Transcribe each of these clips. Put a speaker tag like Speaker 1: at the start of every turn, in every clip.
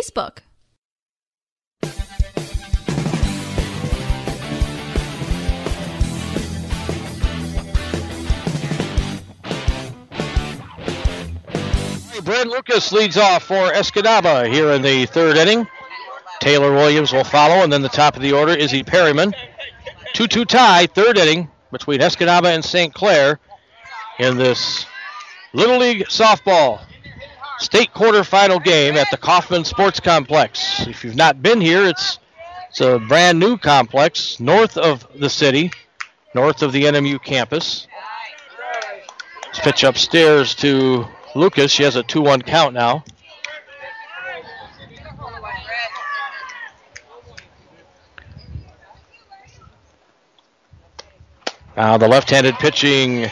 Speaker 1: Facebook.
Speaker 2: Brent Lucas leads off for Escanaba here in the third inning. Taylor Williams will follow, and then the top of the order, Izzy Perryman. 2-2 tie, third inning between Escanaba and St. Clair in this Little League softball state quarterfinal game at the Kauffman Sports Complex. If you've not been here, it's a brand new complex north of the city, north of the NMU campus. Let's pitch upstairs to Lucas. She has a 2-1 count now. Now the left-handed pitching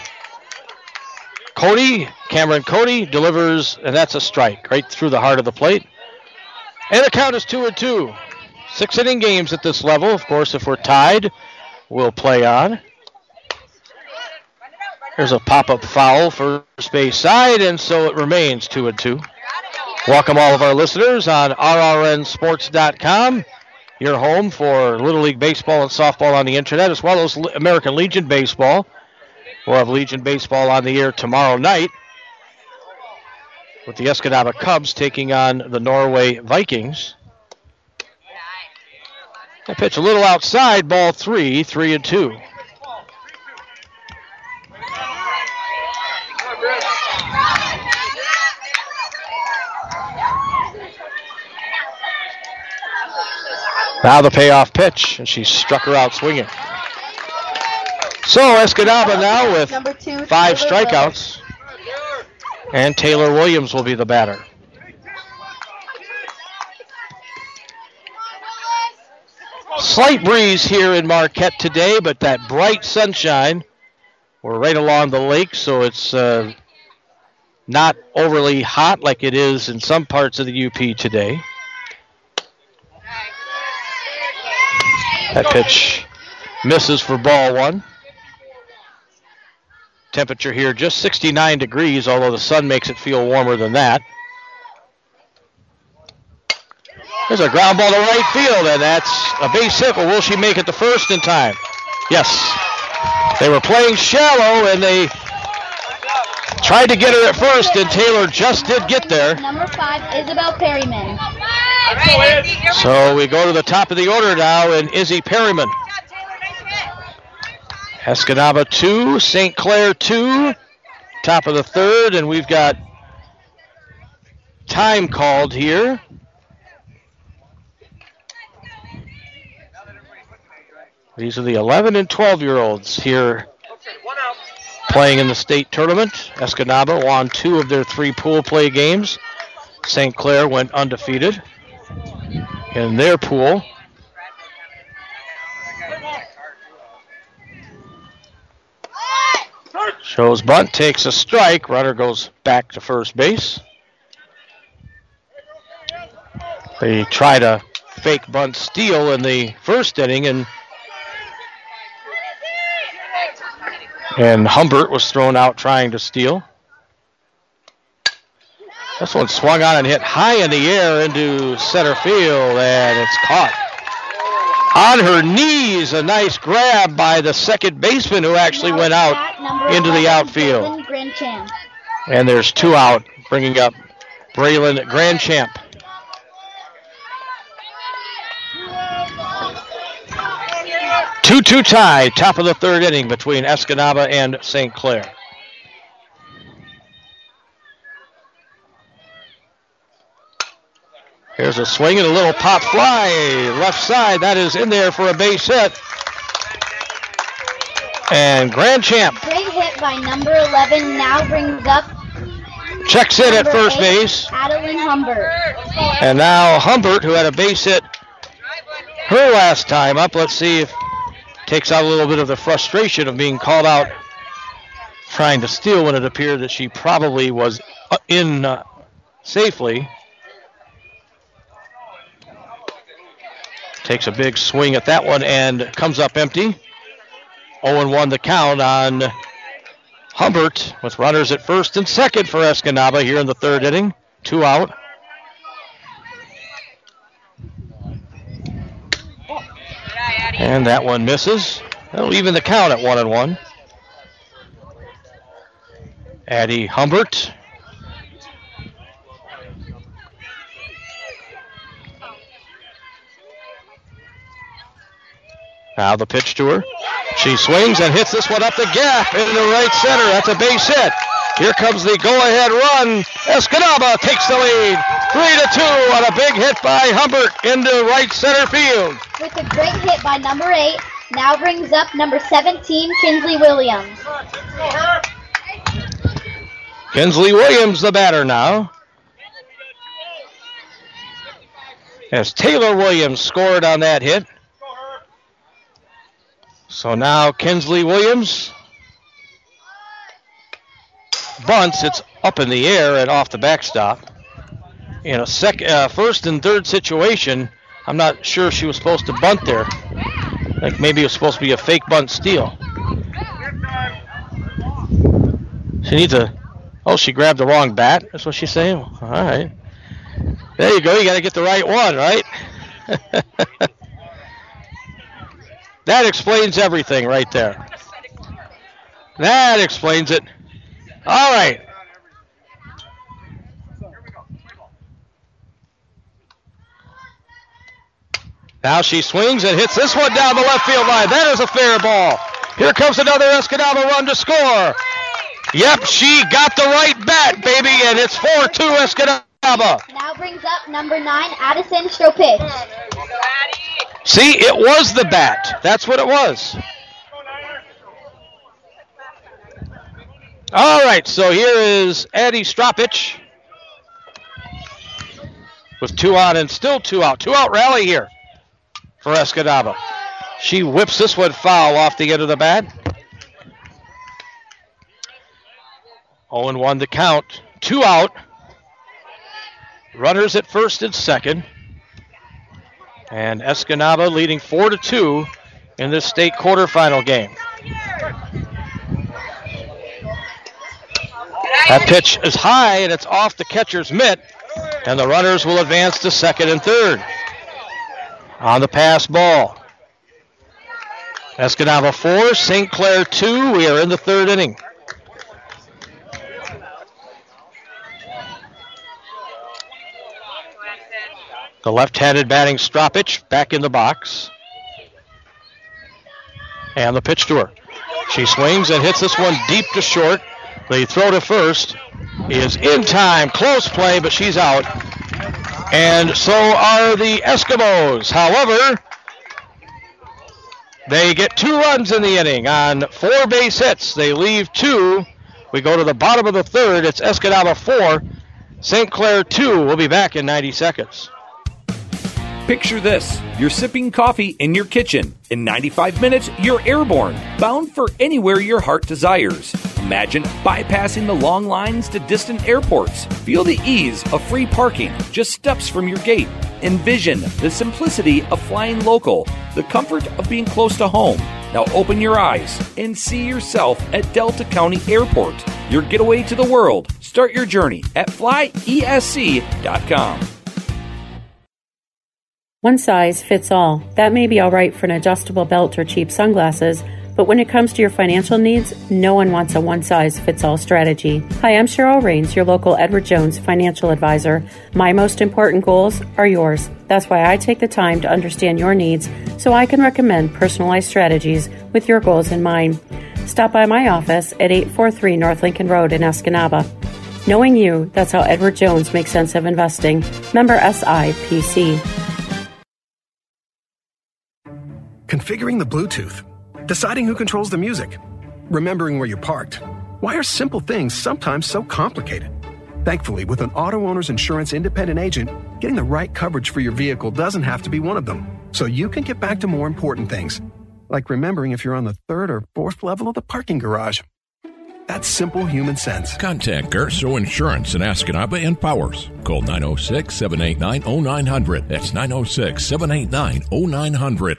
Speaker 2: Cameron Cody delivers, and that's a strike right through the heart of the plate. And the count is 2-2. 6-inning games at this level. Of course, if we're tied, we'll play on. There's a pop-up foul first base side, and so it remains 2-2. Welcome all of our listeners on RRNSports.com, your home for Little League Baseball and softball on the internet, as well as American Legion Baseball. We'll have Legion Baseball on the air tomorrow night with the Escanaba Cubs taking on the Norway Vikings. That pitch a little outside, ball 3-2. Now the payoff pitch, and she struck her out swinging. So Escanaba now with 5 strikeouts, and Taylor Williams will be the batter. Slight breeze here in Marquette today, but that bright sunshine. We're right along the lake, so it's not overly hot like it is in some parts of the UP today. That pitch misses for ball 1. Temperature here just 69 degrees, although the sun makes it feel warmer than that. There's a ground ball to right field, and that's a base hit. Will she make it to first in time? Yes. They were playing shallow, and they tried to get her at first, and Taylor just did get there.
Speaker 3: Number 5, Isabel Perryman.
Speaker 2: So we go to the top of the order now, and Izzy Perryman. Escanaba 2, St. Clair 2, top of the third, and we've got time called here. These are the 11 and 12-year-olds here playing in the state tournament. Escanaba won 2 of their 3 pool play games. St. Clair went undefeated in their pool. Shows bunt, takes a strike. Runner goes back to first base. They try to fake bunt steal in the first inning, and Humbert was thrown out trying to steal. This one swung on and hit high in the air into center field, and it's caught. On her knees, a nice grab by the second baseman who actually went out into the outfield. And there's 2 out, bringing up Braylon Grandchamp. Two tie, top of the third inning between Escanaba and St. Clair. Here's a swing and a little pop fly, left side. That is in there for a base hit. And Grandchamp.
Speaker 3: Great hit by number 11. Now brings up.
Speaker 2: Checks in at first base.
Speaker 3: Adeline Humbert.
Speaker 2: And now Humbert, who had a base hit her last time up. Let's see if takes out a little bit of the frustration of being called out trying to steal when it appeared that she probably was in safely. Takes a big swing at that one and comes up empty. 0-1 the count on Humbert with runners at first and second for Escanaba here in the third inning. 2 out. And that one misses. That'll even the count at 1-1. Addie Humbert. Now the pitch to her. She swings and hits this one up the gap into right center. That's a base hit. Here comes the go-ahead run. Escanaba takes the lead. 3-2 on a big hit by Humbert into right center field.
Speaker 3: With a great hit by number 8, now brings up number 17, Kinsley Williams.
Speaker 2: Kinsley Williams, the batter now. As Taylor Williams scored on that hit. So now Kinsley Williams bunts. It's up in the air and off the backstop. In a first and third situation, I'm not sure she was supposed to bunt there. Like maybe it was supposed to be a fake bunt steal. She needs a... Oh, she grabbed the wrong bat. That's what she's saying? All right. There you go. You got to get the right one, right? That explains everything right there. That explains it. All right. Now she swings and hits this one down the left field line. That is a fair ball. Here comes another Escanaba run to score. Yep, she got the right bat, baby, and it's 4-2 Escanaba.
Speaker 3: Now brings up number 9, Addison Stropich.
Speaker 2: See, it was the bat. That's what it was. All right, so here is Addie Stropich with 2 on and still 2 out. 2 out rally here for Escanaba. She whips this one foul off the end of the bat. 0-1 the count. 2 out. Runners at first and second. And Escanaba leading 4-2 in this state quarterfinal game. That pitch is high and it's off the catcher's mitt. And the runners will advance to second and third. On the pass ball. Escanaba 4, St. Clair 2. We are in the third inning. The left-handed batting Stropich back in the box. And the pitch to her. She swings and hits this one deep to short. The throw to first is in time. Close play, but she's out. And so are the Eskimos. However, they get 2 runs in the inning on 4 base hits. They leave 2. We go to the bottom of the third. It's Escanaba 4, St. Clair 2. We'll be back in 90 seconds.
Speaker 1: Picture this. You're sipping coffee in your kitchen. In 95 minutes, you're airborne, bound for anywhere your heart desires. Imagine bypassing the long lines to distant airports. Feel the ease of free parking just steps from your gate. Envision the simplicity of flying local, the comfort of being close to home. Now open your eyes and see yourself at Delta County Airport. Your getaway to the world. Start your journey at flyesc.com.
Speaker 4: One size fits all. That may be all right for an adjustable belt or cheap sunglasses, but when it comes to your financial needs, no one wants a one-size-fits-all strategy. Hi, I'm Cheryl Rains, your local Edward Jones financial advisor. My most important goals are yours. That's why I take the time to understand your needs so I can recommend personalized strategies with your goals in mind. Stop by my office at 843 North Lincoln Road in Escanaba. Knowing you, that's how Edward Jones makes sense of investing. Member SIPC.
Speaker 5: Configuring the Bluetooth, deciding who controls the music, remembering where you parked. Why are simple things sometimes so complicated? Thankfully, with an auto owner's insurance independent agent, getting the right coverage for your vehicle doesn't have to be one of them. So you can get back to more important things, like remembering if you're on the 3rd or 4th level of the parking garage. That's simple human sense.
Speaker 6: Contact Garso Insurance in Escanaba and Powers. Call 906-789-0900. That's 906-789-0900.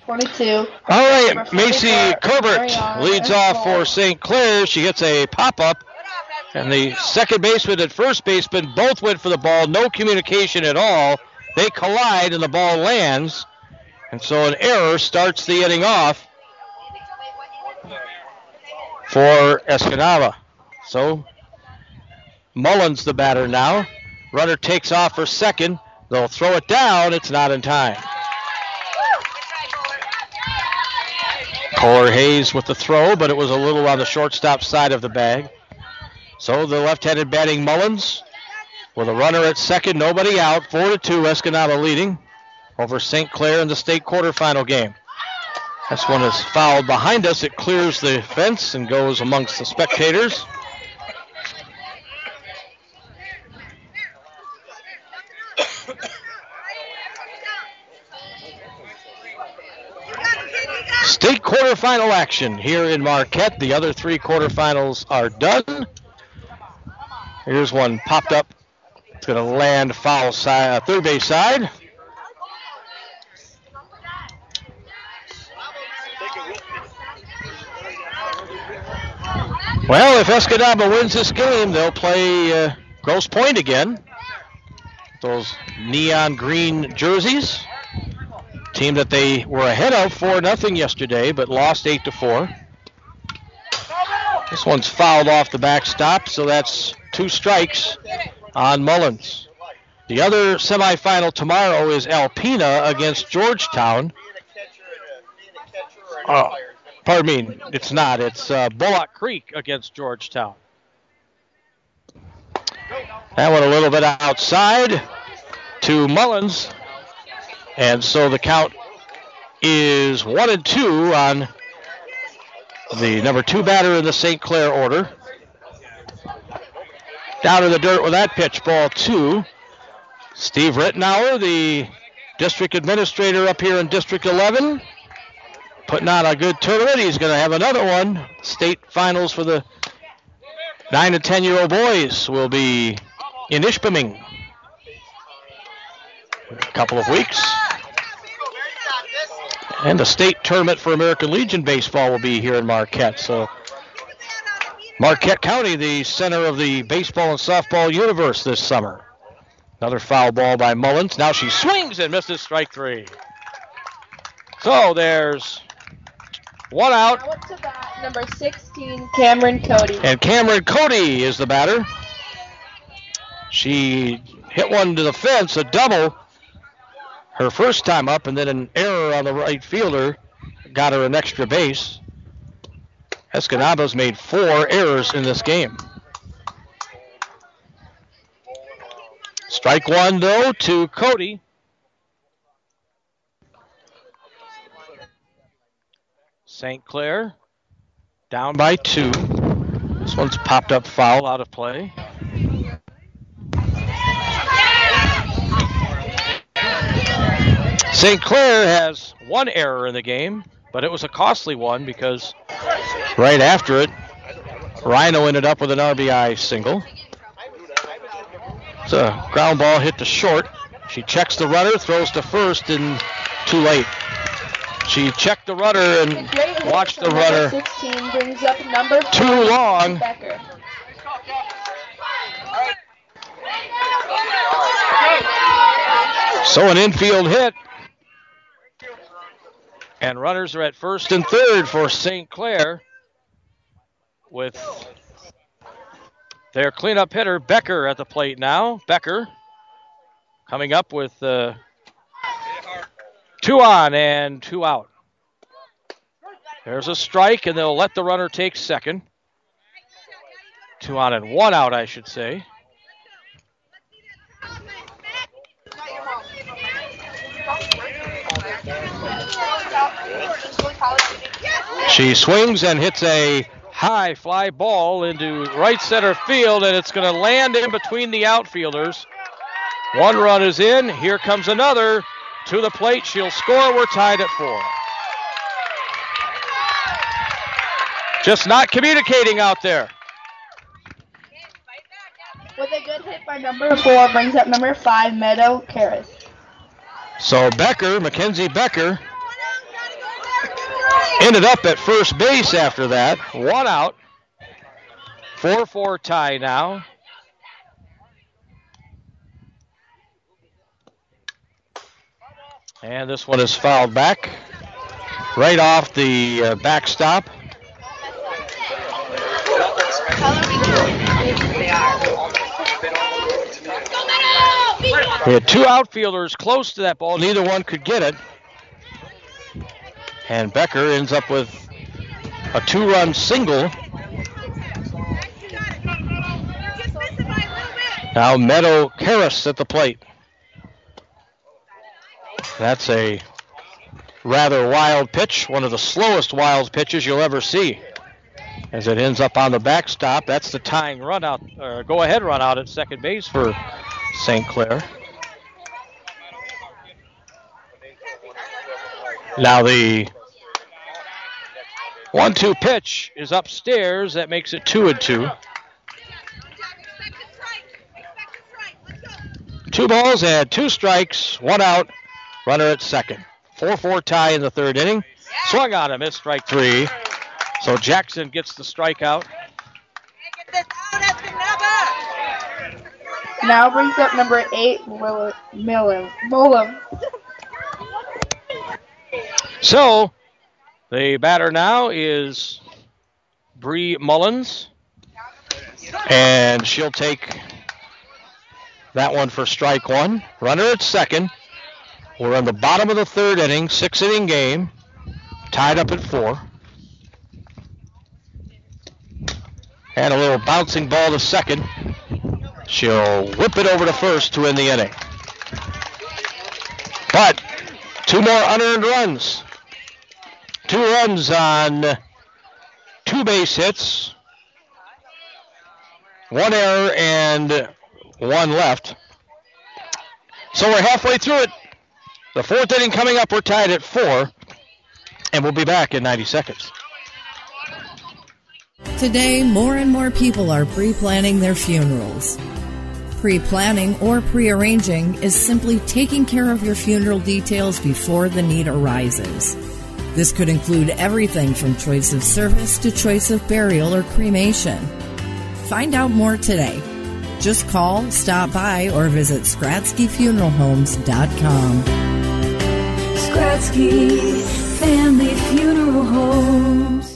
Speaker 3: 22.
Speaker 2: All right,
Speaker 3: Number
Speaker 2: Macy
Speaker 3: 44,
Speaker 2: Corbett
Speaker 3: Marion
Speaker 2: leads off for St. Clair. She hits a pop-up, and the second baseman and first baseman both went for the ball. No communication at all. They collide, and the ball lands, and so an error starts the inning off for Escanaba. So Mullins the batter now. Runner takes off for second. They'll throw it down. It's not in time. Kohler Hayes with the throw, but it was a little on the shortstop side of the bag. So the left-handed batting Mullins with a runner at second, nobody out. 4-2, Escanaba leading over St. Clair in the state quarterfinal game. This one is fouled behind us. It clears the fence and goes amongst the spectators. State quarterfinal action here in Marquette. The other three quarterfinals are done. Here's one popped up. It's going to land foul side, third base side. Well, if Escanaba wins this game, they'll play Grosse Pointe again. Those neon green jerseys. Team that they were ahead of 4-0 yesterday, but lost 8-4. This one's fouled off the backstop, so that's 2 strikes on Mullins. The other semifinal tomorrow is Alpena against Georgetown. Pardon me, it's not. It's Bullock Creek against Georgetown. That one a little bit outside to Mullins. And so the count is 1-2 on the number 2 batter in the St. Clair order. Down in the dirt with that pitch, ball 2. Steve Rittenauer, the district administrator up here in District 11, putting on a good tournament. He's going to have another one. State finals for the 9 and 10-year-old boys will be in Ishpeming in a couple of weeks. And the state tournament for American Legion baseball will be here in Marquette. So Marquette County, the center of the baseball and softball universe this summer. Another foul ball by Mullins. Now she swings and misses strike 3. So there's one out.
Speaker 7: Now up to bat, number 16, Cameron Cody.
Speaker 2: And Cameron Cody is the batter. She hit one to the fence, a double, her first time up, and then an error on the right fielder got her an extra base. Escanaba's made 4 errors in this game. Strike 1, though, to Cody. St. Clair down by 2. This one's popped up foul, out of play. St. Clair has 1 error in the game, but it was a costly one because right after it, Rhino ended up with an RBI single. It's a ground ball hit to short. She checks the runner, throws to first, and too late. She checked the runner and watched the runner
Speaker 7: 16 brings up number 4,
Speaker 2: too long.
Speaker 7: Becker.
Speaker 2: So an infield hit. And runners are at first and third for St. Clair with their cleanup hitter, Becker, at the plate now. Becker coming up with 2 on and 2 out. There's a strike, and they'll let the runner take second. 2 on and 1 out, I should say. She swings and hits a high fly ball into right center field, and it's going to land in between the outfielders. 1 run is in. Here comes another to the plate. She'll score. We're tied at 4. Just not communicating out there.
Speaker 7: With a good hit by number 4, brings up number 5, Meadow Karras.
Speaker 2: So Becker, Mackenzie Becker, ended up at first base after that. 1 out. 4-4 tie now. And this one is fouled back. Right off the backstop. We had 2 outfielders close to that ball. Neither one could get it. And Becker ends up with a 2-run single. Now Meadow Karras at the plate. That's a rather wild pitch, one of the slowest wild pitches you'll ever see. As it ends up on the backstop, that's the tying run out, or go-ahead run out at second base for St. Clair. Now the 1-2 pitch is upstairs. That makes it 2-2. 2 balls and 2 strikes, 1 out, runner at second. 4-4 tie in the third inning. Swung on a miss, strike 3. So Jackson gets the strikeout.
Speaker 7: Now brings up number 8, Mullum.
Speaker 2: So the batter now is Bree Mullins. And she'll take that one for strike 1. Runner at second. We're on the bottom of the third inning, 6-inning game. Tied up at 4. And a little bouncing ball to second. She'll whip it over to first to end the inning. But 2 more unearned runs. 2 runs on 2 base hits. 1 error and 1 left. So we're halfway through it. The 4th inning coming up. We're tied at 4. And we'll be back in 90 seconds.
Speaker 8: Today, more and more people are pre-planning their funerals. Pre-planning or pre-arranging is simply taking care of your funeral details before the need arises. This could include everything from choice of service to choice of burial or cremation. Find out more today. Just call, stop by, or visit SkratskyFuneralHomes.com.
Speaker 9: Skratsky Family Funeral Homes.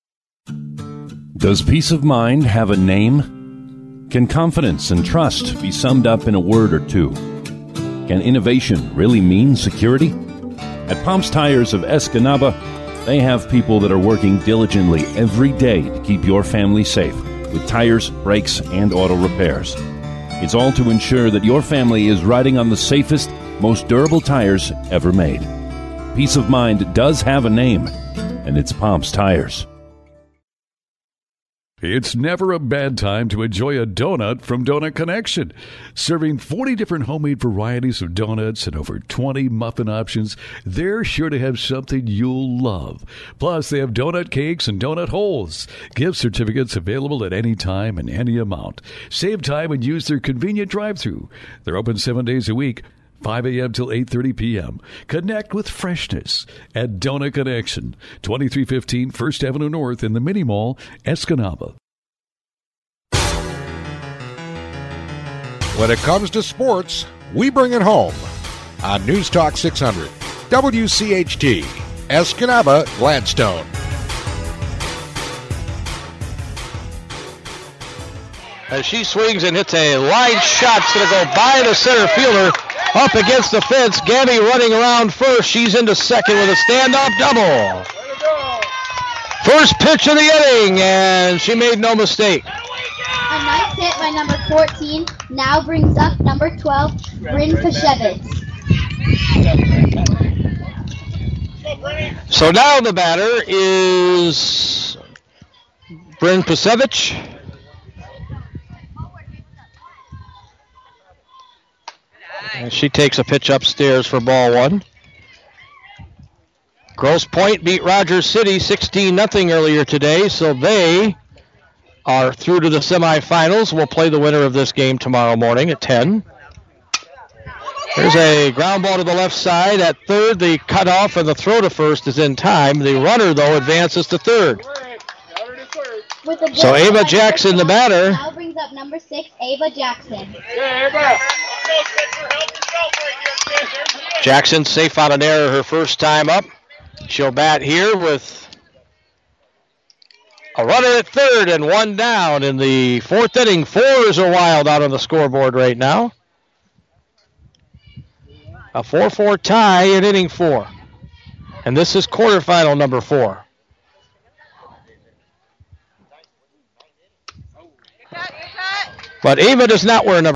Speaker 1: Does peace of mind have a name? Can confidence and trust be summed up in a word or two? Can innovation really mean security? At Pomps Tires of Escanaba, they have people that are working diligently every day to keep your family safe with tires, brakes, and auto repairs. It's all to ensure that your family is riding on the safest, most durable tires ever made. Peace of mind does have a name, and it's Pomps Tires.
Speaker 10: It's never a bad time to enjoy a donut from Donut Connection. Serving 40 different homemade varieties of donuts and over 20 muffin options, they're sure to have something you'll love. Plus, they have donut cakes and donut holes. Gift certificates available at any time and any amount. Save time and use their convenient drive-thru. They're open 7 days a week, 5 a.m. till 8:30 p.m. Connect with freshness at Donut Connection, 2315 First Avenue North in the Mini Mall, Escanaba.
Speaker 11: When it comes to sports, we bring it home on News Talk 600, WCHT, Escanaba, Gladstone.
Speaker 2: As she swings and hits a line shot, it's going to go by the center fielder. Up against the fence, Gabby running around first. She's into second with a standoff double. First pitch of the inning, and she made no mistake.
Speaker 3: A nice hit by number 14 now brings up number 12, Bryn Pashevitz.
Speaker 2: So now the batter is Bryn Pashevitz. And she takes a pitch upstairs for ball 1. Grosse Pointe beat Rogers City 16-0 earlier today, so they are through to the semifinals. We'll play the winner of this game tomorrow morning at 10. There's a ground ball to the left side. At third, the cutoff and the throw to first is in time. The runner, though, advances to third. So Ava Jackson, the batter.
Speaker 3: Now brings up number 6, Ava Jackson.
Speaker 2: Jackson safe on an error her first time up. She'll bat here with a runner at third and one down in the fourth inning. 4s are wild out on the scoreboard right now. A 4-4 tie in inning 4. And this is quarterfinal number 4. But Ava does not wear number